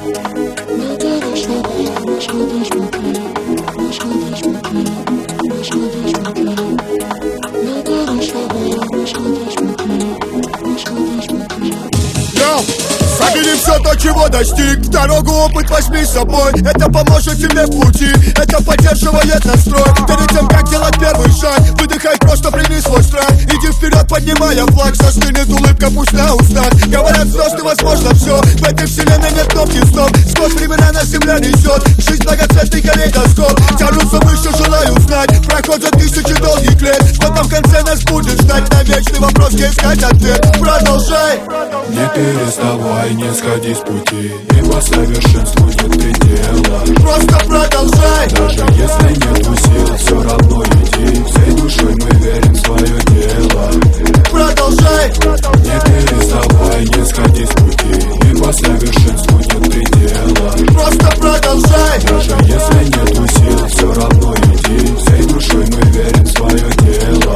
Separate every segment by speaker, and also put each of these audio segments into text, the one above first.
Speaker 1: Забери все то, чего достиг. В дорогу опыт возьми с собой. Это поможет тебе в пути. Это поддерживает настрой. Перед тем, как делать первый шаг, выдыхай, просто прими свой страх. Иди вперед, поднимая флаг. Застынет улыбка, пусть на устах. Говорят, звезды, возможно все. В этой вселенной нет кнопки стоп. Сквозь времена нас земля несет. Жизнь многоцветный калейдоскоп. Тянутся выше, желаю знать. Проходят тысячи долгих лет. Что там в конце нас будет ждать? На вечный вопрос, где искать ответ. Продолжай.
Speaker 2: Не переставай, не сходи с пути, ибо совершенству нет предела.
Speaker 1: Просто продолжай.
Speaker 2: Даже если нету сил, все равно иди. Всей душой мы верим в свое дело.
Speaker 1: Продолжай.
Speaker 2: Не переставай, не сходи с пути, ибо совершенству нет предела.
Speaker 1: Просто продолжай.
Speaker 2: Даже если нету сил, все равно иди. Всей душой мы верим в свое дело.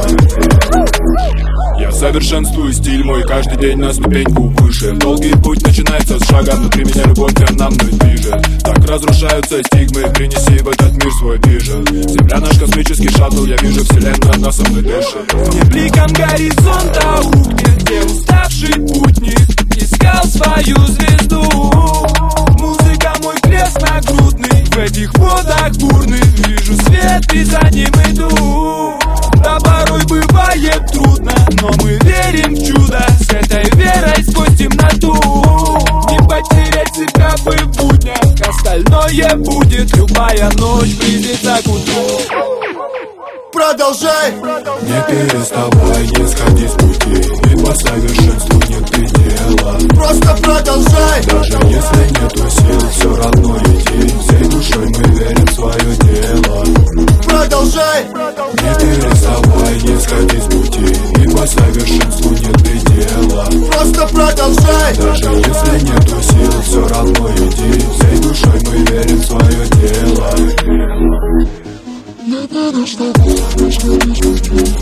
Speaker 2: Я совершенствую стиль мой каждый день на ступеньку выше. Долгий путь начинается с шага, внутри меня любовь прям мной движет. Так разрушаются стигмы, принеси в этот мир свой вижен. Земля наш космический шаттл, я вижу вселенную, она со мной дышит.
Speaker 3: Не бликом горизонта укнет, где уставший путник искал свою звезду. Музыка мой крест нагрудный, в этих водах бурных вижу свет и за ним иду. Да порой бывает трудно, но мы верим в чудо. С этой верой сквозь темноту не потерять себя бы в буднях. Остальное будет, любая ночь близится к утру.
Speaker 1: Продолжай.
Speaker 2: Не переставай, не сходи с пути, ибо совершенству нет предела.
Speaker 1: Просто продолжай.
Speaker 2: Даже если нету сил, все равно иди. Всей душой мы верим в свое дело.
Speaker 1: Продолжай.
Speaker 2: Не переставай, не сходи с пути, ибо совершенству нет предела.
Speaker 1: Просто продолжай.
Speaker 2: Даже если нету сил, все равно иди. Всей душой мы верим в свое дело.
Speaker 1: Не переставай, не сходи с пути.